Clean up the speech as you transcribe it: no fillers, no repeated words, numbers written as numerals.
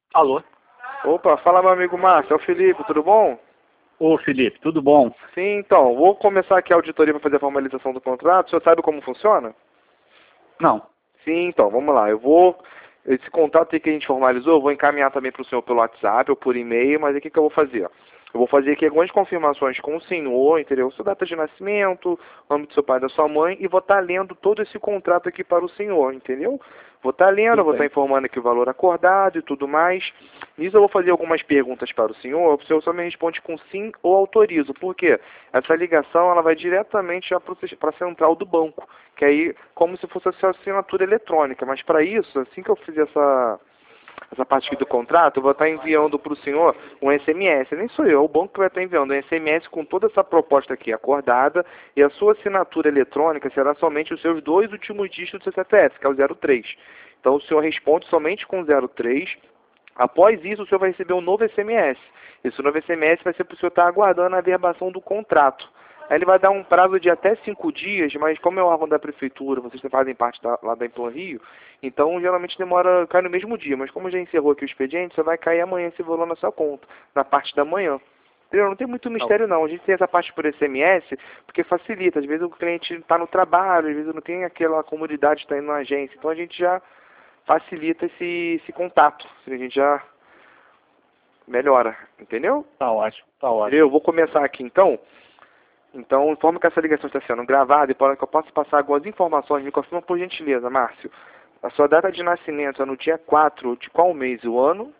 Alô? Opa, fala meu amigo Márcio, é o Felipe, tudo bom? Ô, Felipe, tudo bom? Sim, então, vou começar aqui a auditoria para fazer a formalização do contrato. O senhor sabe como funciona? Não. Sim, então, vamos lá. Esse contrato aí que a gente formalizou, eu vou encaminhar também para o senhor pelo WhatsApp ou por e-mail, mas aí o que que eu vou fazer? Eu vou fazer aqui algumas confirmações com o senhor, entendeu? Sua data de nascimento, o nome do seu pai e da sua mãe, e vou estar lendo todo esse contrato aqui para o senhor, entendeu? Vou estar lendo, Tudo vou estar bem. informando aqui o valor acordado e tudo mais. Nisso eu vou fazer algumas perguntas para o senhor só me responde com sim ou autorizo. Por quê? Essa ligação ela vai diretamente para a central do banco, que aí como se fosse a sua assinatura eletrônica. Mas para isso, assim que eu fizer essa parte aqui do contrato, eu vou estar enviando para o senhor um SMS. Nem sou eu, é o banco que vai estar enviando um SMS com toda essa proposta aqui acordada, e a sua assinatura eletrônica será somente os seus dois últimos dígitos do seu CPF, que é o 03. Então o senhor responde somente com o 03. Após isso, o senhor vai receber um novo SMS. Esse novo SMS vai ser para o senhor estar aguardando a verbação do contrato. Aí ele vai dar um prazo de até 5 dias, mas como é o órgão da prefeitura, vocês fazem parte lá da Implan Rio, então geralmente demora, cai no mesmo dia. Mas como já encerrou aqui o expediente, só vai cair amanhã esse valor na sua conta, na parte da manhã. Entendeu? Não tem muito Tá mistério ok. não. A gente tem essa parte por SMS, porque facilita. Às vezes o cliente está no trabalho, às vezes não tem aquela comodidade de estar indo na agência. Então a gente já facilita esse contato. A gente já melhora, entendeu? Tá ótimo, tá Entendeu? ótimo. Eu vou começar aqui então. Então, informe que essa ligação está sendo gravada e para que eu possa passar algumas informações, me confirma por gentileza, Márcio. A sua data de nascimento é no dia 4 de qual mês e o ano?